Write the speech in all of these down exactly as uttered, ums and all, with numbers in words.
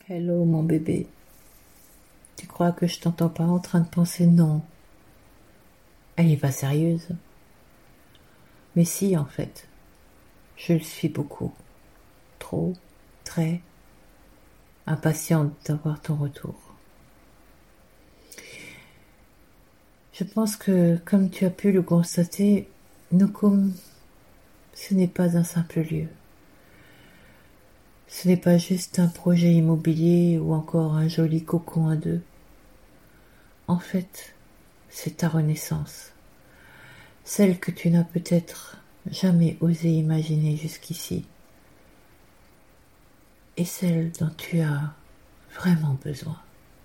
Hello mon bébé, tu crois que je t'entends pas en train de penser? Non, elle est pas sérieuse. Mais si, en fait, je le suis beaucoup, trop, très impatiente d'avoir ton retour. Je pense que, comme tu as pu le constater, Nukum, ce n'est pas un simple lieu. Ce n'est pas juste un projet immobilier ou encore un joli cocon à deux. En fait, c'est ta renaissance, celle que tu n'as peut-être jamais osé imaginer jusqu'ici, et celle dont tu as vraiment besoin.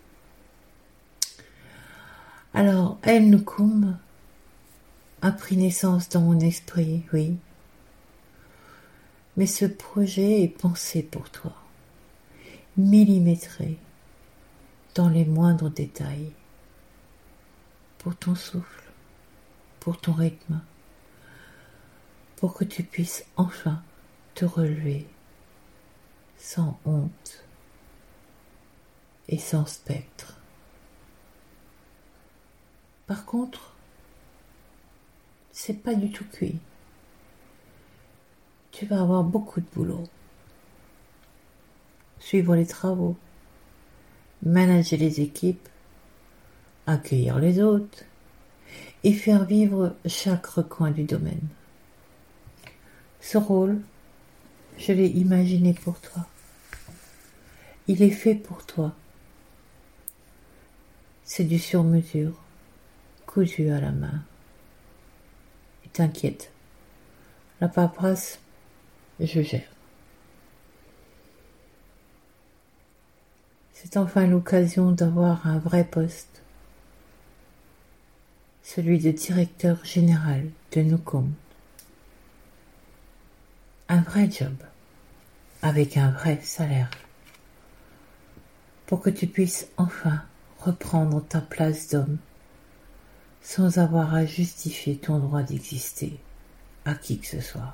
Alors, El Nukum a pris naissance dans mon esprit, oui, mais ce projet est pensé pour toi, millimétré dans les moindres détails, pour ton souffle, pour ton rythme, pour que tu puisses enfin te relever sans honte et sans spectre. Par contre, c'est pas du tout cuit. Tu vas avoir beaucoup de boulot. Suivre les travaux, manager les équipes, accueillir les hôtes et faire vivre chaque recoin du domaine. Ce rôle, je l'ai imaginé pour toi. Il est fait pour toi. C'est du sur-mesure, cousu à la main. Et t'inquiète, la paperasse, je gère. C'est enfin l'occasion d'avoir un vrai poste, celui de directeur général de Nukum. Un vrai job, avec un vrai salaire, pour que tu puisses enfin reprendre ta place d'homme, sans avoir à justifier ton droit d'exister à qui que ce soit.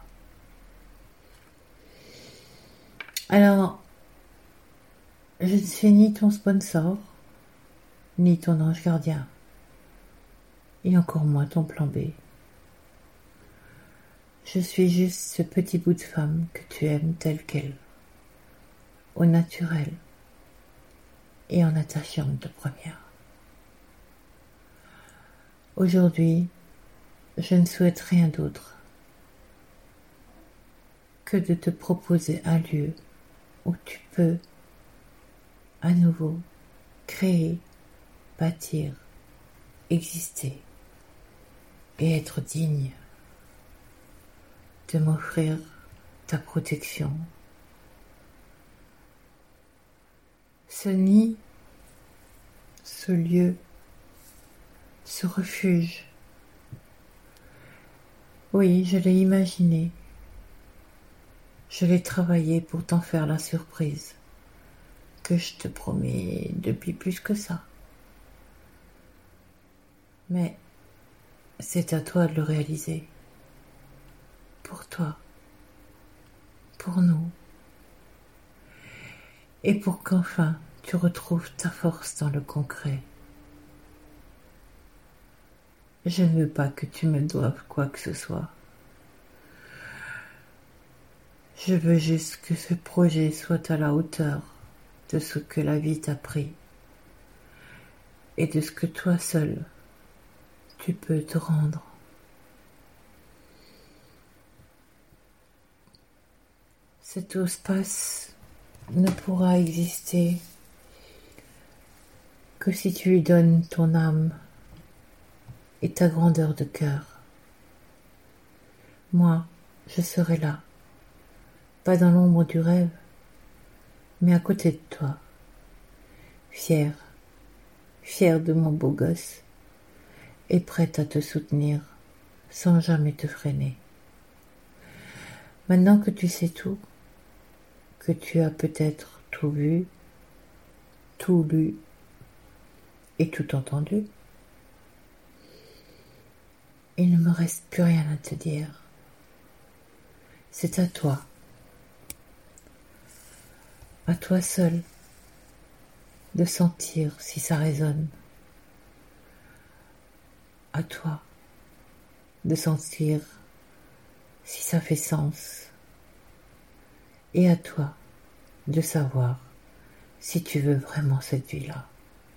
Alors, je ne suis ni ton sponsor, ni ton ange gardien, et encore moins ton plan B. Je suis juste ce petit bout de femme que tu aimes telle qu'elle, au naturel et en attachante de première. Aujourd'hui, je ne souhaite rien d'autre que de te proposer un lieu où tu peux à nouveau créer, bâtir, exister et être digne de m'offrir ta protection. Ce nid, ce lieu, ce refuge, oui, je l'ai imaginé, je l'ai travaillé pour t'en faire la surprise que je te promets depuis plus que ça. Mais c'est à toi de le réaliser. Pour toi, pour nous, et pour qu'enfin tu retrouves ta force dans le concret. Je ne veux pas que tu me doives quoi que ce soit. Je veux juste que ce projet soit à la hauteur de ce que la vie t'a pris et de ce que toi seul tu peux te rendre. Cet espace ne pourra exister que si tu lui donnes ton âme et ta grandeur de cœur. Moi, je serai là, pas dans l'ombre du rêve, mais à côté de toi, fière, fière de mon beau gosse, et prête à te soutenir sans jamais te freiner. Maintenant que tu sais tout, que tu as peut-être tout vu, tout lu et tout entendu, il ne me reste plus rien à te dire. C'est à toi, à toi seul, de sentir si ça résonne. À toi de sentir si ça fait sens. Et à toi de savoir si tu veux vraiment cette vie-là.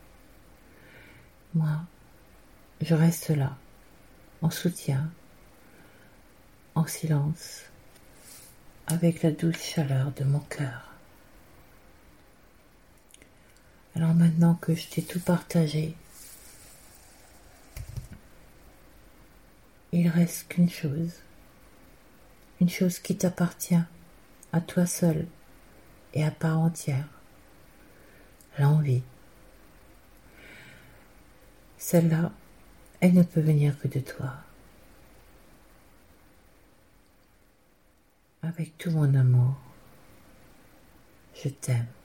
Moi, je reste là, en soutien, en silence, avec la douce chaleur de mon cœur. Alors maintenant que je t'ai tout partagé, il reste qu'une chose, une chose qui t'appartient à toi seul et à part entière, l'envie. Celle-là, elle ne peut venir que de toi. Avec tout mon amour, je t'aime.